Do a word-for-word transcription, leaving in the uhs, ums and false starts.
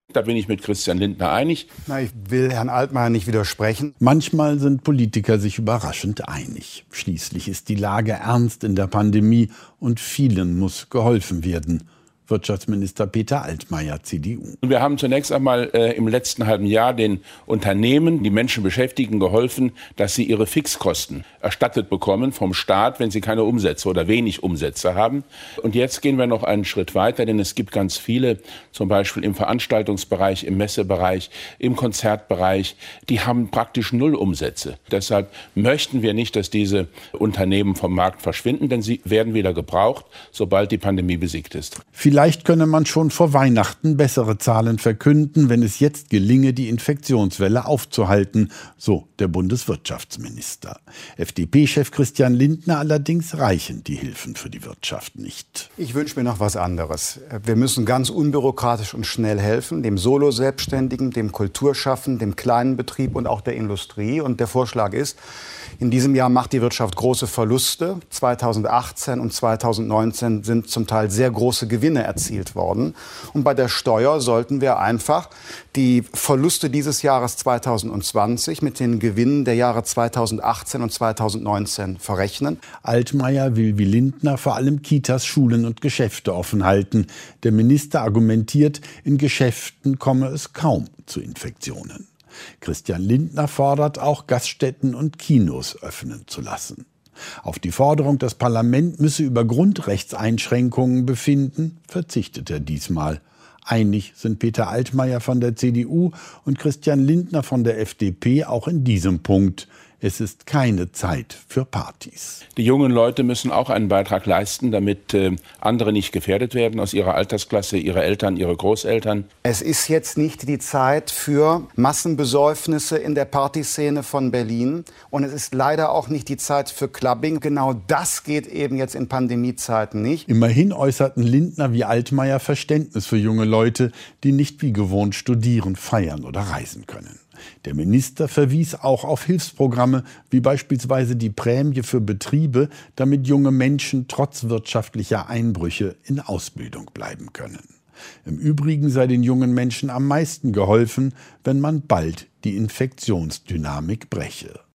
Da bin ich mit Christian Lindner einig. Na, ich will Herrn Altmaier nicht widersprechen. Manchmal sind Politiker sich überraschend einig. Schließlich ist die Lage ernst in der Pandemie und vielen muss geholfen werden. Wirtschaftsminister Peter Altmaier, C D U. Wir haben zunächst einmal äh, im letzten halben Jahr den Unternehmen, die Menschen beschäftigen, geholfen, dass sie ihre Fixkosten erstattet bekommen vom Staat, wenn sie keine Umsätze oder wenig Umsätze haben. Und jetzt gehen wir noch einen Schritt weiter, denn es gibt ganz viele, zum Beispiel im Veranstaltungsbereich, im Messebereich, im Konzertbereich, die haben praktisch null Umsätze. Deshalb möchten wir nicht, dass diese Unternehmen vom Markt verschwinden, denn sie werden wieder gebraucht, sobald die Pandemie besiegt ist. Vielleicht könne man schon vor Weihnachten bessere Zahlen verkünden, wenn es jetzt gelinge, die Infektionswelle aufzuhalten, so der Bundeswirtschaftsminister. F D P-Chef Christian Lindner allerdings reichen die Hilfen für die Wirtschaft nicht. Ich wünsche mir noch was anderes. Wir müssen ganz unbürokratisch und schnell helfen, dem Solo-Selbstständigen, dem Kulturschaffenden, dem kleinen Betrieb und auch der Industrie. Und der Vorschlag ist, in diesem Jahr macht die Wirtschaft große Verluste. zweitausendachtzehn und zweitausendneunzehn sind zum Teil sehr große Gewinne erzielt worden. Und bei der Steuer sollten wir einfach die Verluste dieses Jahres zweitausendzwanzig mit den Gewinnen der Jahre zweitausendachtzehn und zweitausendneunzehn verrechnen. Altmaier will wie Lindner vor allem Kitas, Schulen und Geschäfte offen halten. Der Minister argumentiert, in Geschäften komme es kaum zu Infektionen. Christian Lindner fordert auch, Gaststätten und Kinos öffnen zu lassen. Auf die Forderung, das Parlament müsse über Grundrechtseinschränkungen befinden, verzichtet er diesmal. Einig sind Peter Altmaier von der C D U und Christian Lindner von der F D P auch in diesem Punkt. Es ist keine Zeit für Partys. Die jungen Leute müssen auch einen Beitrag leisten, damit äh, andere nicht gefährdet werden aus ihrer Altersklasse, ihre Eltern, ihre Großeltern. Es ist jetzt nicht die Zeit für Massenbesäufnisse in der Partyszene von Berlin. Und es ist leider auch nicht die Zeit für Clubbing. Genau das geht eben jetzt in Pandemiezeiten nicht. Immerhin äußerten Lindner wie Altmaier Verständnis für junge Leute, die nicht wie gewohnt studieren, feiern oder reisen können. Der Minister verwies auch auf Hilfsprogramme, wie beispielsweise die Prämie für Betriebe, damit junge Menschen trotz wirtschaftlicher Einbrüche in Ausbildung bleiben können. Im Übrigen sei den jungen Menschen am meisten geholfen, wenn man bald die Infektionsdynamik breche.